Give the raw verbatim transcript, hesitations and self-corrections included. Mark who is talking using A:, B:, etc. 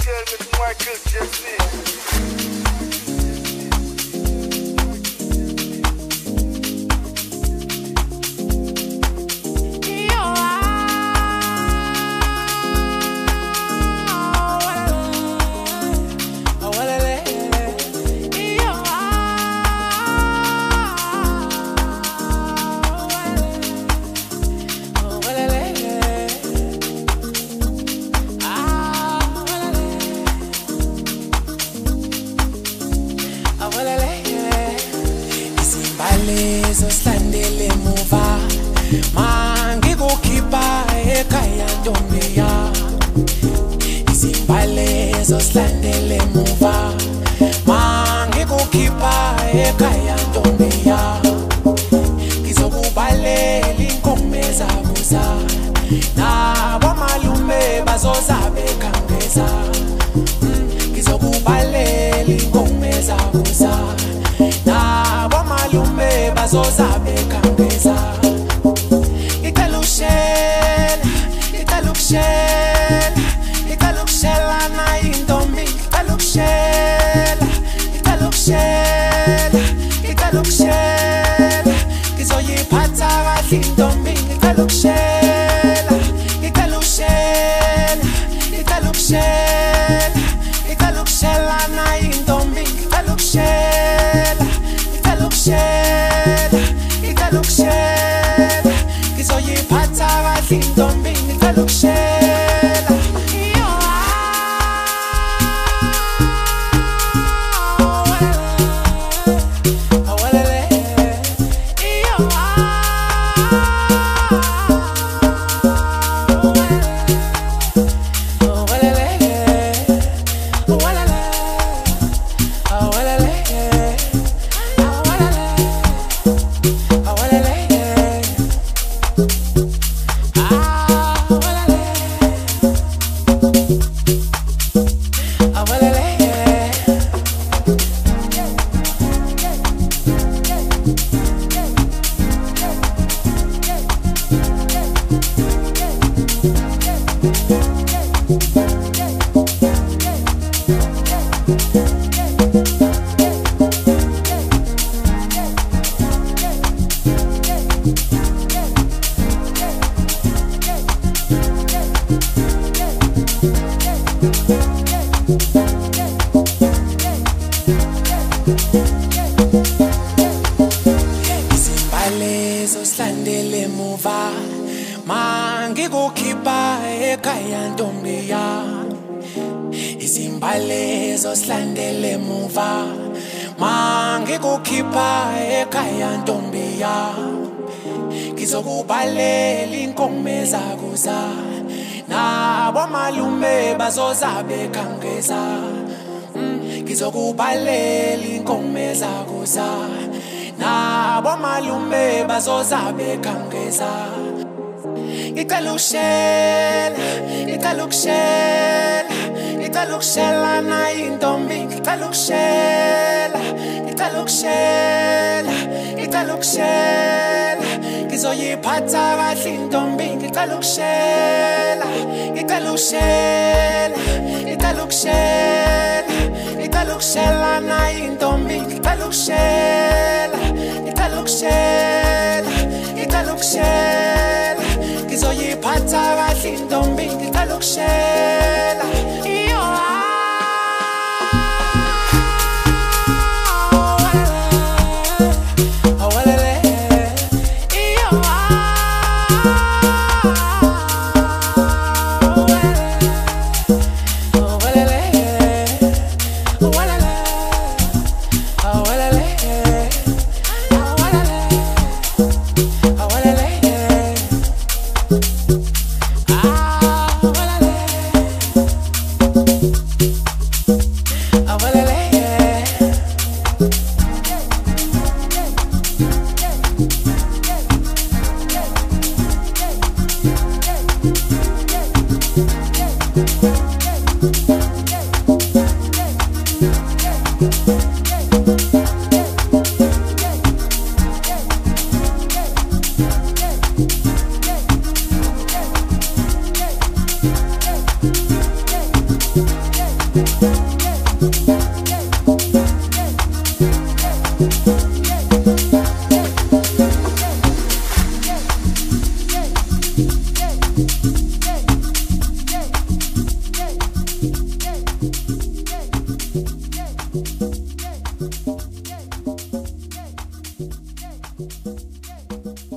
A: Lezo slandele muva mangi kukhipha ekhaya ntombi ya Izimbalezo slandele muva mangi kukhipha ekhaya ntombi ya Ngizokubalela inkomo ezakuza nabo malume bazozabe khangeza Ngizokubalela inkomo ezakuza malume bazozabe khangeza Ngicela ukushela ngicela ukushela ngicela ukushela na intombi ngicela ukushela ngicela ukushela ngicela ukushela ngizoyiphatha kahle intombi ngicela ukushela ngicela ukushela ngicela ukushela ngicela ukushela na intombi ngicela ukushela Shela, ngicela ukushela ngizoyiphatha kahle intombi ngicela ukushela Izimbalezo slandele muva mangi kukhipha ekhaya ntombi ya Izimbalezo slandele muva mangi kukhipha ekhaya ntombi ya Ngizokubalela inkomo ezakuza nabo malume bazozabe khangeza Ngizokubalela inkomo ezakuza nabo malume bazozabe khangeza Ngicela ukushela ngicela ukushela ngicela ukushela na intombi ngicela ukushela ngicela ukushela ngicela ukushela ngizoyiphatha kahle intombi ngicela ukushela ngicela ukushela ngicela ukushela ngicela ukushela na intombi ngicela ukushela ngicela ukushela ngicela ukushela ngizoyiphatha kahle intombi ngicela ukushela Yeah.